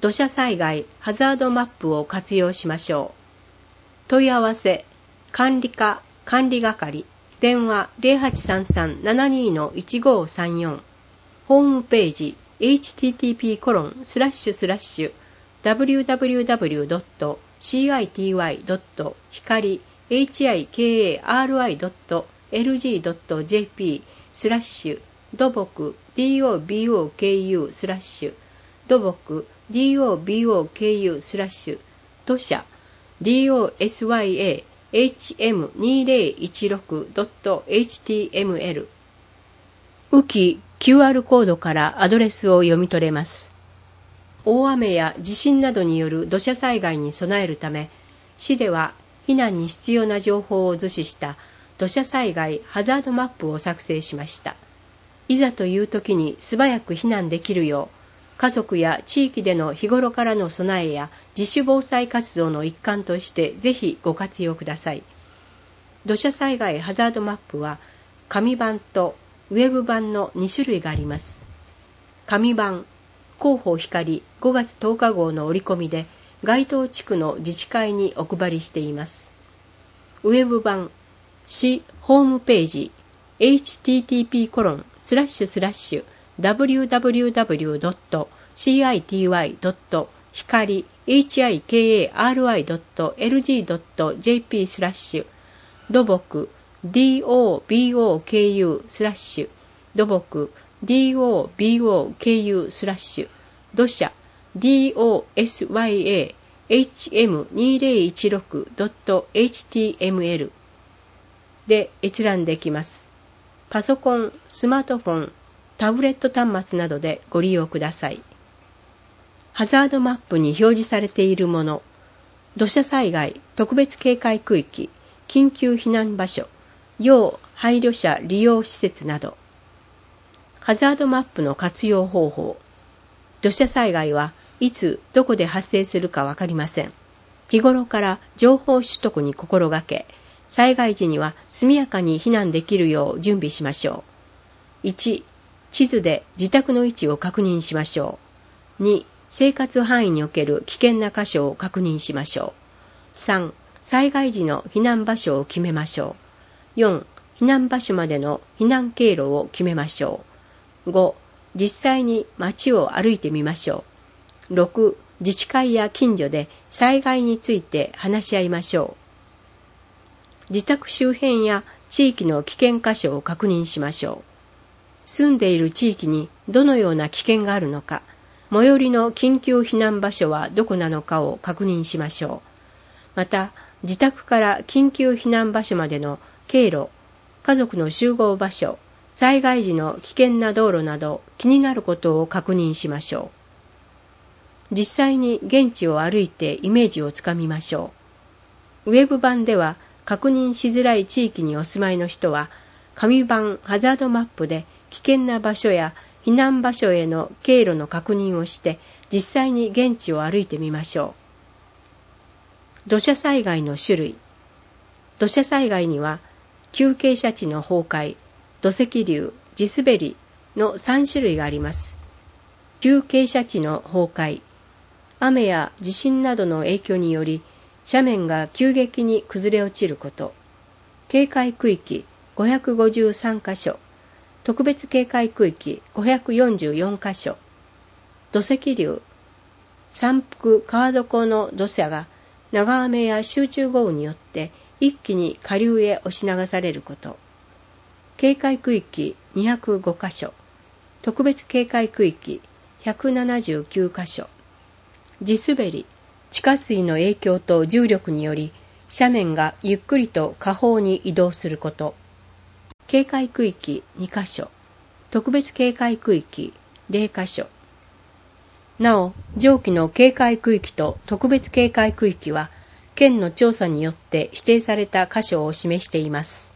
土砂災害ハザードマップを活用しましょう。問い合わせ管理課管理係電話 0833-72-1534 ホームページ http://www.hikari-hikari.lg.jp 土木 doboku 土木 doboku 土砂 dosyahm2016.html 雨季 QR コードからアドレスを読み取れます。大雨や地震などによる土砂災害に備えるため、市では避難に必要な情報を図示した土砂災害ハザードマップを作成しました。いざという時に素早く避難できるよう、家族や地域での日頃からの備えや自主防災活動の一環としてぜひご活用ください。土砂災害ハザードマップは紙版とウェブ版の2種類があります。紙版、広報光5月10日号の折り込みで該当地区の自治会にお配りしています。ウェブ版、市ホームページ http://www.hikari-hikari.lg.jp 土木 doboku 土木 doboku 土砂 dosyahm2016.html で閲覧できます。パソコン、スマートフォン、タブレット端末などでご利用ください。ハザードマップに表示されているもの、土砂災害特別警戒区域、緊急避難場所、要配慮者利用施設など。ハザードマップの活用方法。土砂災害はいつどこで発生するかわかりません。日頃から情報取得に心がけ、災害時には速やかに避難できるよう準備しましょう。1、地図で自宅の位置を確認しましょう。2、生活範囲における危険な箇所を確認しましょう。3、災害時の避難場所を決めましょう。4、避難場所までの避難経路を決めましょう。5、実際に街を歩いてみましょう。6、自治会や近所で災害について話し合いましょう。自宅周辺や地域の危険箇所を確認しましょう。住んでいる地域にどのような危険があるのか、最寄りの緊急避難場所はどこなのかを確認しましょう。また、自宅から緊急避難場所までの経路、家族の集合場所、災害時の危険な道路など気になることを確認しましょう。実際に現地を歩いてイメージをつかみましょう。ウェブ版では確認しづらい地域にお住まいの人は、紙版ハザードマップで危険な場所や避難場所への経路の確認をして、実際に現地を歩いてみましょう。土砂災害の種類。土砂災害には、急傾斜地の崩壊、土石流、地滑りの3種類があります。急傾斜地の崩壊。雨や地震などの影響により、斜面が急激に崩れ落ちること。警戒区域553カ所。特別警戒区域544カ所。土石流。山腹川底の土砂が長雨や集中豪雨によって一気に下流へ押し流されること。警戒区域205カ所。特別警戒区域179カ所。地滑り。地下水の影響と重力により斜面がゆっくりと下方に移動すること。警戒区域2カ所。特別警戒区域0カ所。なお、上記の警戒区域と特別警戒区域は県の調査によって指定された箇所を示しています。